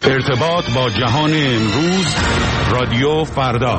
ارتباط با جهان امروز، رادیو فردا.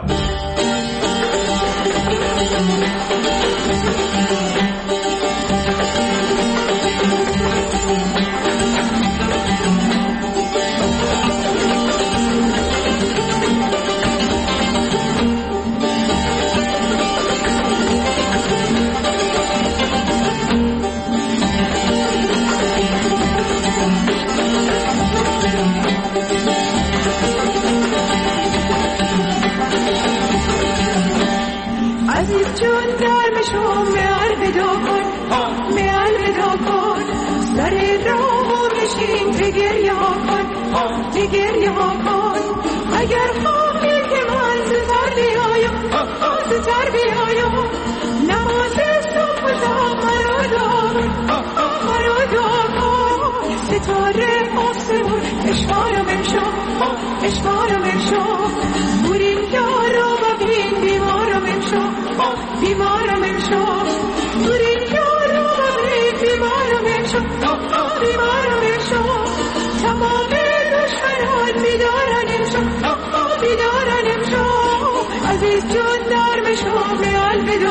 گریه ها کن اگر خواهی که من زودتر بیایم نماز صبح و شام مرا دعا کن ستاره آسمون اشوارم امشب بریم یارا و بین بیمارم امشب بریم یارا و بین بیمارم امشب تمام بیدارن امشب عزیز جون در مشام الوداع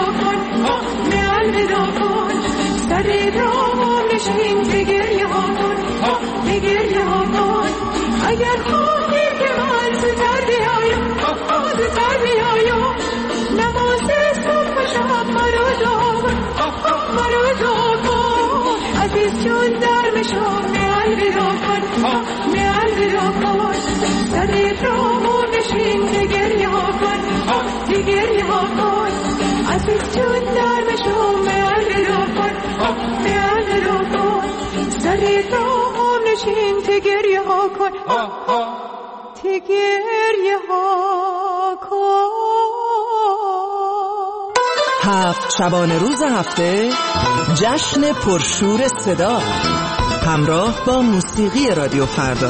کن سر راه نشین به گریه ها کن اگر خواهی که من زودتر بیایم نماز صبح و شب مرا دعا کن عزیز جون در مشام الوداع کن سر راه نشین به گریه ها کن عزیز جون در مشام الوداع کن سر راه نشین به گریه ها کن هفت شبانه روز هفته جشن پرشور صدا همراه با موسیقی رادیو فردا.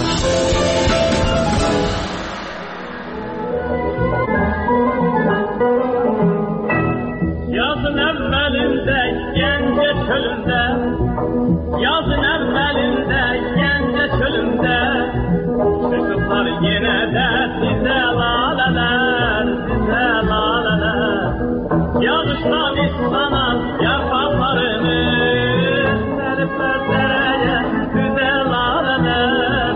Yazın evvelinde gence çölünde, yazın evvelinde gence çölünde, çocuklar yine de size laleler, yağıştan ıslanan yapraklarını serper dereye, güzel laleler,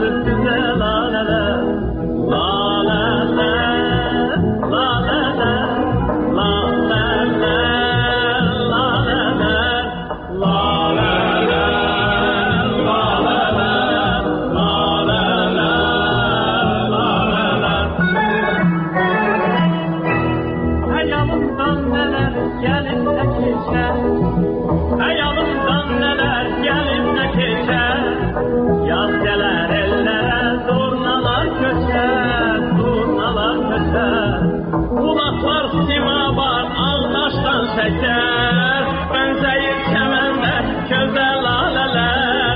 şeker benzeyir kemende köze laleler,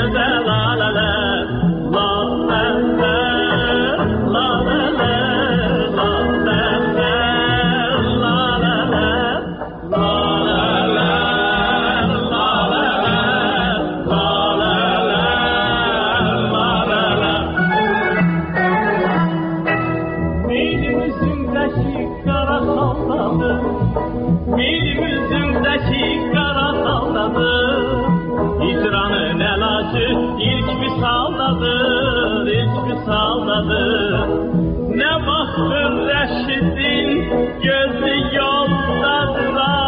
ne baktın Reşit'in gözü yoldadır,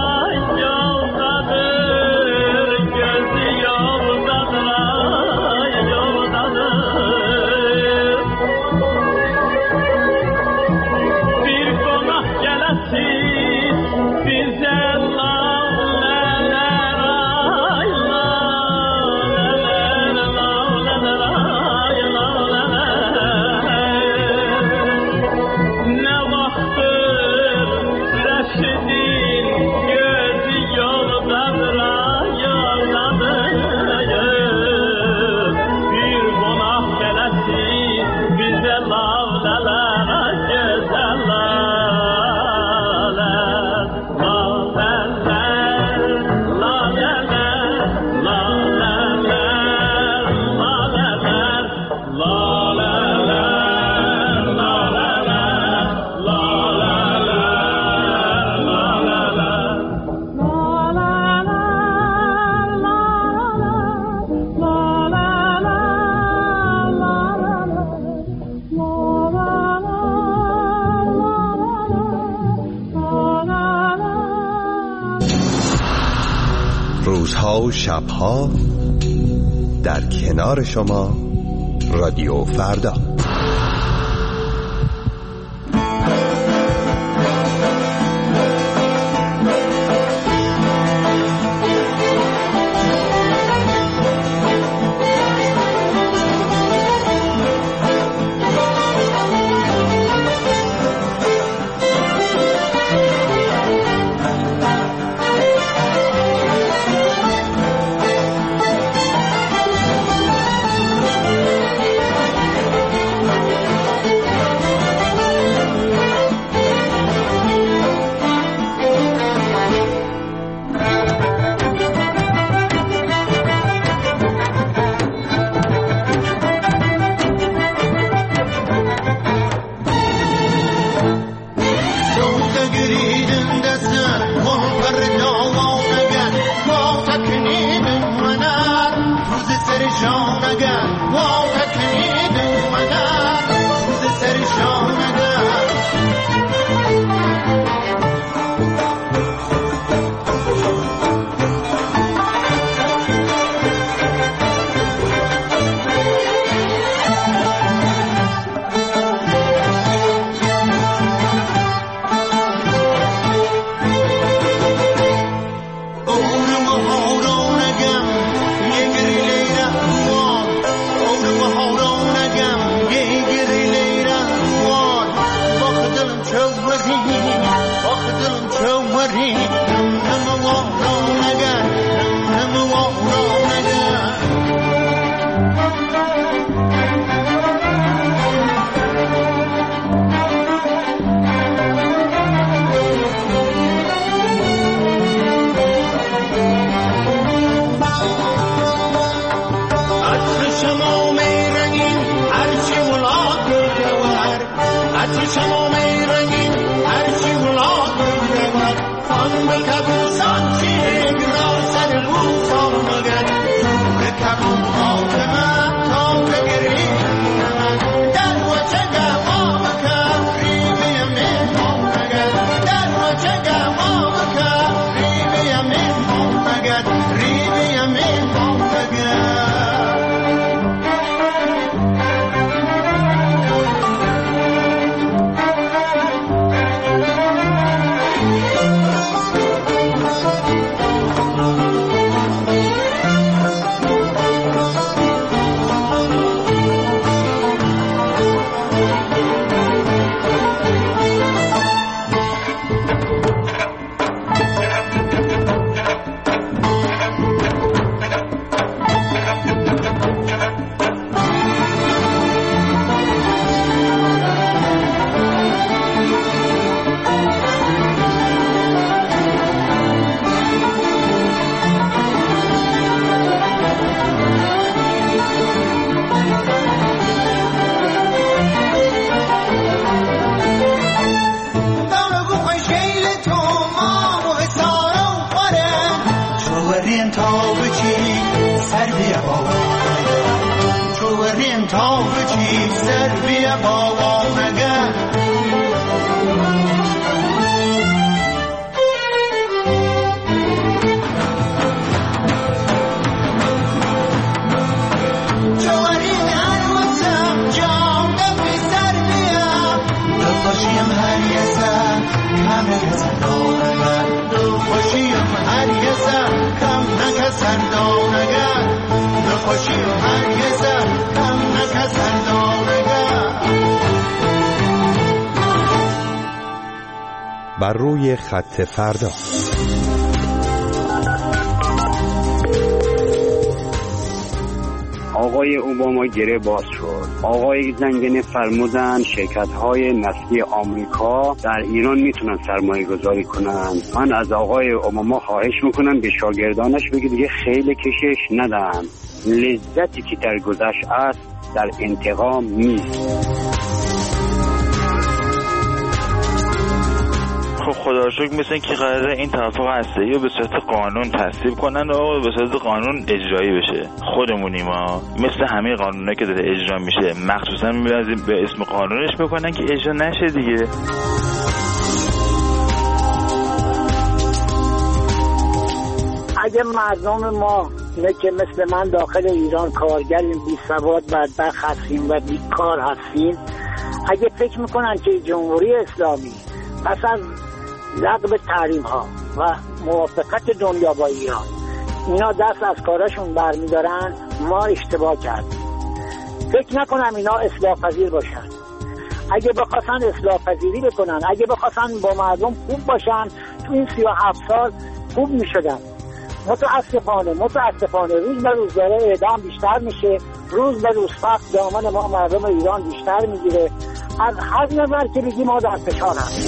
gözü yoldadır. Bir konak gelesiz bize روزها و شبها در کنار شما رادیو فردا. بر روی خط فردا. آقای اوباما گره باز شد. آقای زنگنه فرمودن شرکت‌های نفتی آمریکا در ایران میتونن سرمایه گذاری کنن. من از آقای اوباما خواهش میکنم به شاگردانش بگه دیگه خیلی کشش ندن. لذتی که در گذشت است در انتقام نیست. خب خدا رو شکر مثل که قراره این توافق هسته‌ای رو به صورت قانون تصویب کنن و به صورت قانون اجرایی بشه. خودمونیم ما مثل همه قانونایی که داره اجرا میشه مخصوصا می‌بازیم به اسم قانونش بکنن که اجرا نشه دیگه. از اگه مردم ما اینه که مثل من داخل ایران کارگریم، بی سواد بدبخت هستیم و بیکار هستیم، اگه فکر میکنن که جمهوری اسلامی پس از لغو تحریم ها و موافقت دنیا با ایران اینا دست از کاراشون برمیدارن، ما اشتباه کردیم. فکر نکنم اینا اصلاح پذیر باشن. اگه بخواستن اصلاح پذیری بکنن، اگه بخواستن با مردم خوب باشن، تو این 37 سال خوب میشدن. متاسفانه روز به روز داره اعدام بیشتر میشه، روز به روز فقر دامن ما مردم ایران بیشتر میگیره. از هر نظر که بگیم ما در فشار هستیم.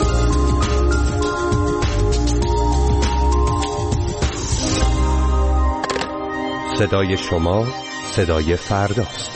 صدای شما صدای فرداست.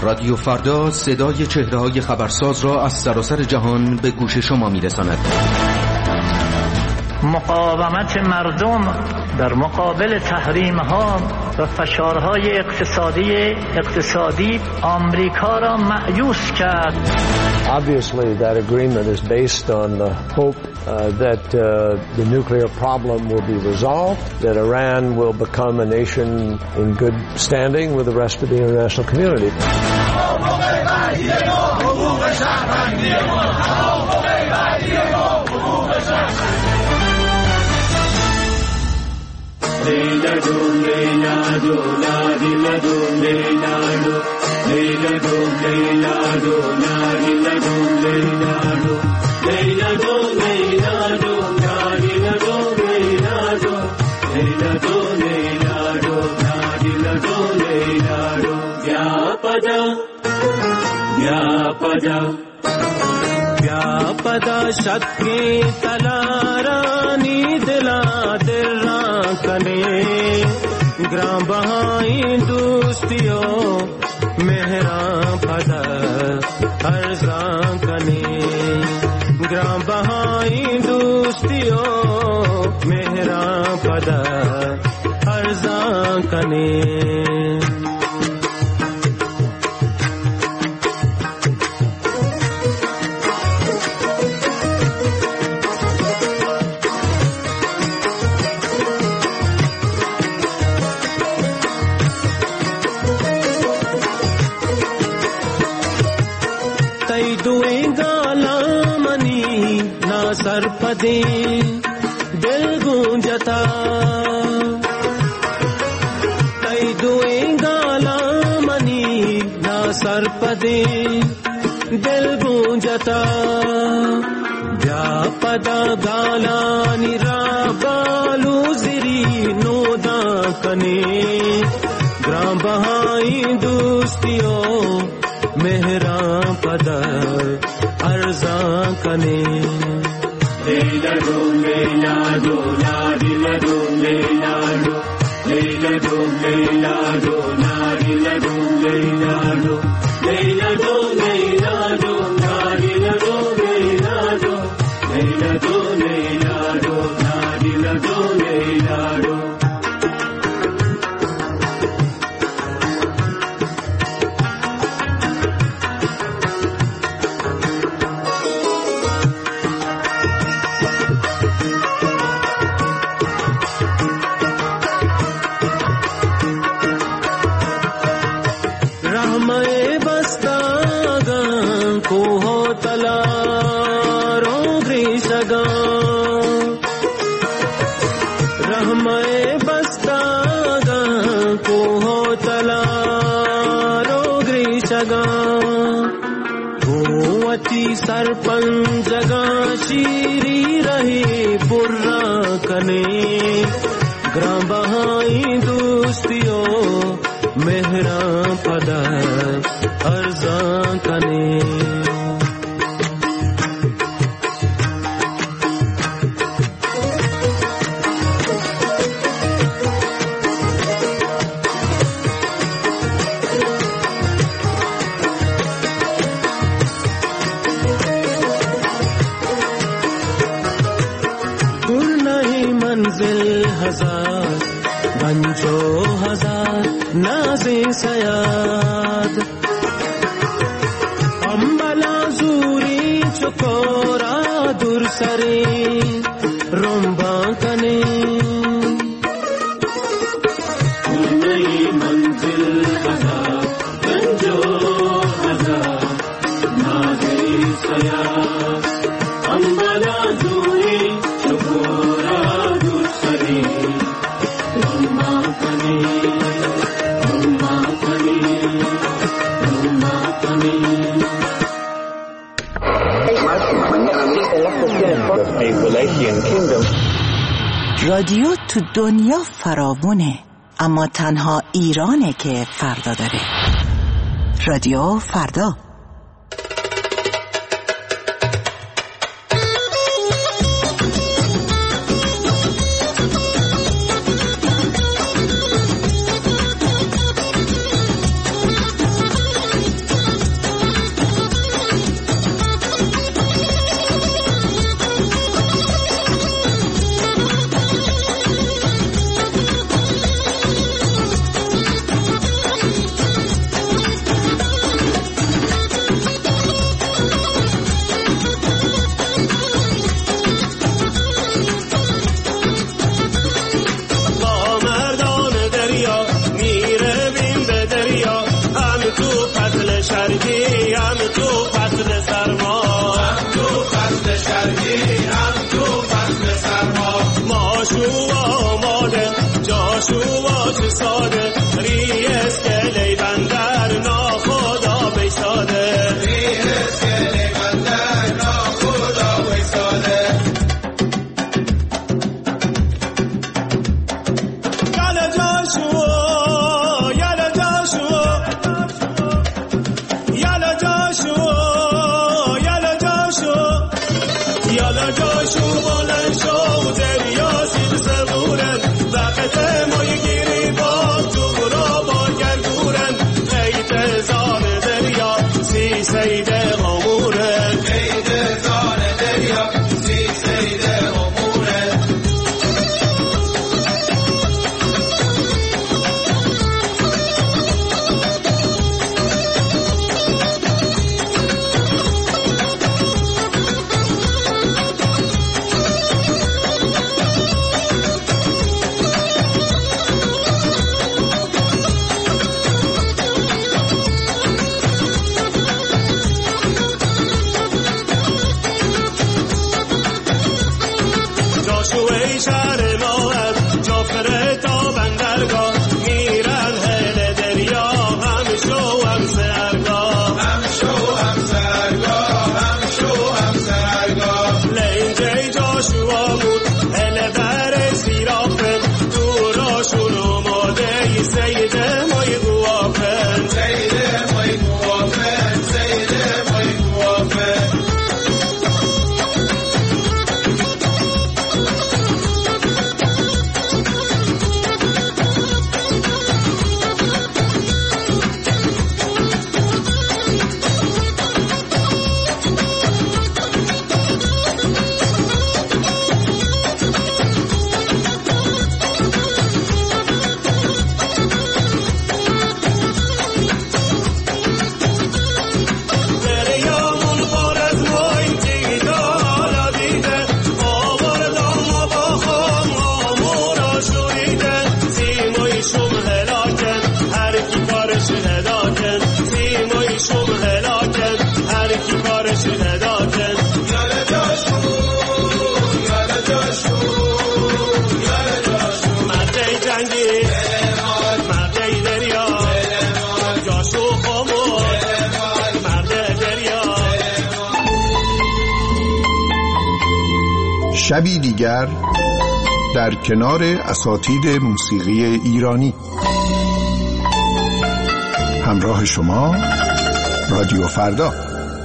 رادیو فردا صدای چهره‌های خبرساز را از سراسر جهان به گوش شما می‌رساند. مقاومت مردم در مقابل تحریم‌ها و فشارهای اقتصادی آمریکا را مأیوس کرد. Obviously that agreement is based on the hope that the nuclear problem will be resolved, that Iran will become a nation in good standing with the rest of the international community. व्यापदा शक्ति तलारानी दिला दिला कने ग्राम बहाई दोस्तियों मेहरा पदा अर्जा कने ग्राम बहाई दोस्तियों मेहरा पदा अर्जा कने सरपदे दिल गूंजता तई दुए गाला मनी ना सरपदे दिल गूंजता व्यापदा गाला निराबालू जिरी नोदा कने ग्राम बहाई दोस्तियों मेहरा पदा अर्जा कने Leila do Leila do la Leila do Leila do Leila do Leila do la Leila do Leila do Leila do Leila do la Leila do Leila do Leila do Leila do la Leila do Leila do sarpanch जगा शीरी रहे बुर्रा कने ग्राम बहाई दोस्तियों मेहरा पदा अर्जा कने बंजो हजार नाज़े सयाद अम्बला जूरी चकोरा दुरसरे रुम्बा कने नई मंजिल हजार बंजो हजार नाज़े सयाद अम्बला जूरी चकोरा दुरसरे رادیو تو دنیا فراوونه، اما تنها ایرانه که فردا داره. رادیو فردا. شرقی هم تو فصل سرما ماشو آماده جاشو چه ساده ریس کلی بندر ناخدا بیساده ریس کلی بندر ناخدا بیساده یالا جاشو یالا جاشو یالا جاشو یالا جاشو یالا جاشو بلند شو دریا سیر سبورن وقت مای گیری با تو را با گرگورن قید زار دریا سی سید غمورن قید زار دریا سی سید غمورن جاشوی شهر ما هم جافره تا بندرگاه میرن هل دریا هم شو هم سرگاه هم شو هم سرگاه هم شو هم سرگاه لینجی جاشو آمود هل بر سیرافن دوراشون اوماده سید مای گوافن سید مای گوافن سید مای گوافن شبی دیگر در کنار اساتید موسیقی ایرانی. همراه شما رادیو فردا.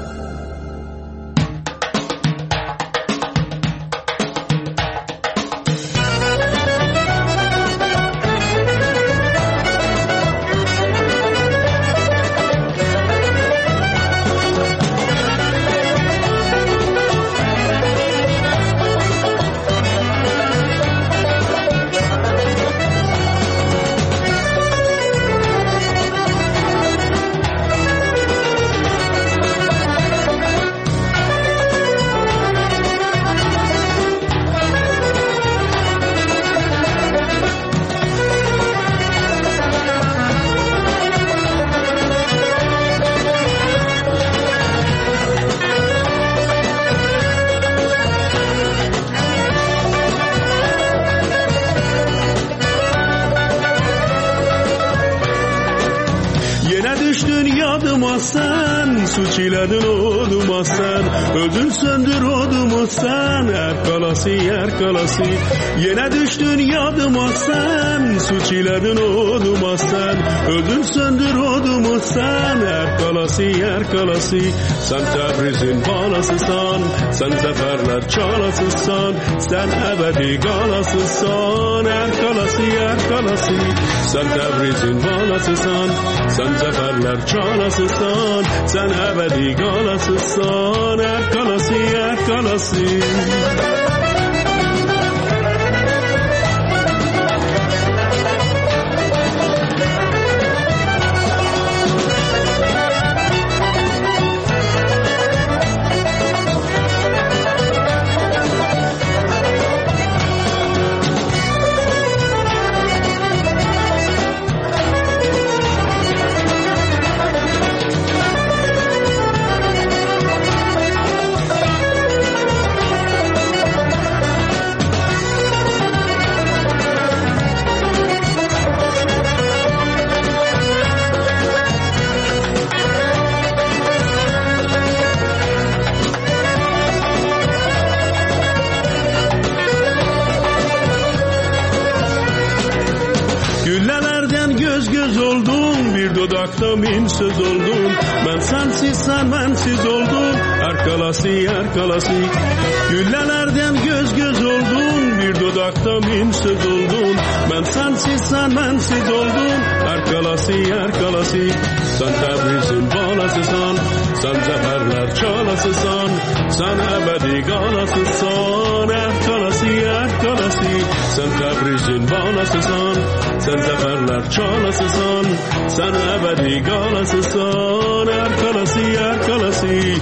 Yine düştün yadıma sen, suç iledin oduma sen, öldün söndür odumu sen, yer kalası, sen Tebriz'in balasısan, sen zaferler çalasısan, sen ebedi galasısan, yer kalası, sen Tebriz'in balasısan, sen zaferler çalasısan, sen ebedi galasısan, yer kalası. dudakta minse doldun. Ben sensiz oldum. Erkalasi. Güllelerden göz oldun. Bir dudakta minse doldun. Ben sensiz oldum. Erkalasi. Sen Tebriz'in balasısan, sen zaferler çalasısan, sen ebedi galasısan. Erkalasi. Sen Tebriz'in balasısan, sen zaferler çalasısan, sen ebedi galasısan. Erkalasi.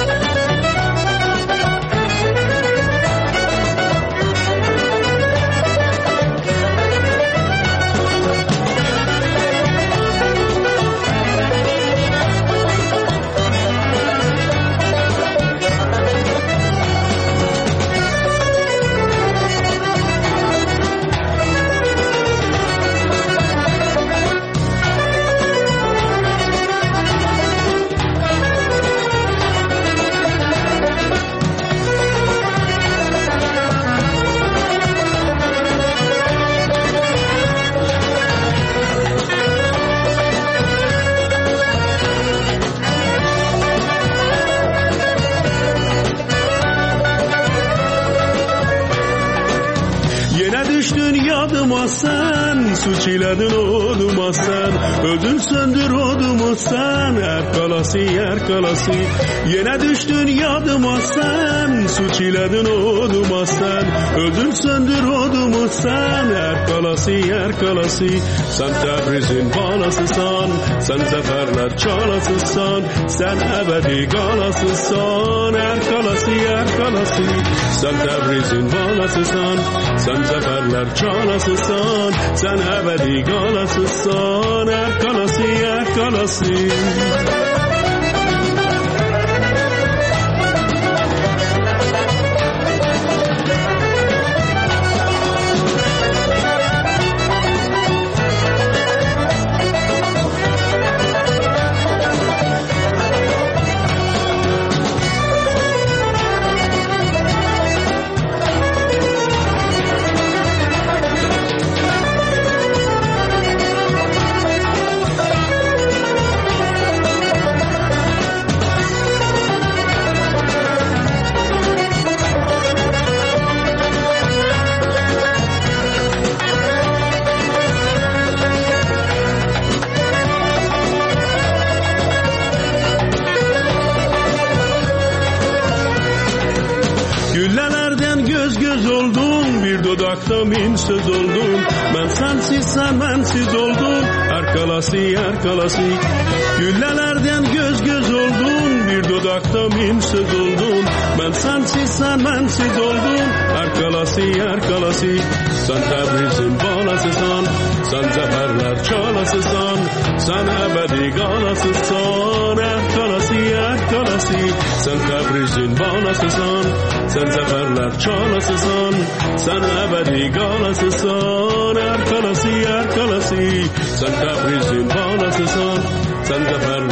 Yadıma sen, suç iledin oduma sen, ödün söndür odumu sen. Erkalasi. Yine düştün yadıma sen, suç iledin oduma sen, ödün söndür odumu sen. Erkalasi. Sen Tebriz'in balasısan, sen zaferler çalasısan, sen ebedi galasısan. Erkalasi. Sen Tebriz'in balasısan, sen zaferler çalasısan, sen ebedi galasısan. Erkalasi. Güllelerden göz oldun, bir dudakta minse doldun. Ben sensiz oldum. Erkalasi. Güllelerden göz oldun, bir dudakta minse doldun. Ben sensiz oldum. Erkalasi. Sen Tebriz'in balasısan, sen zaferler çalasısan, sen ebedi galasısan. Erkalasi. Sen Tebriz'in balasısan, sen zaferler çalasısan, sen ebedi galasısan. Erkalasi. Sen Tebriz'in balasısan, sen zaferler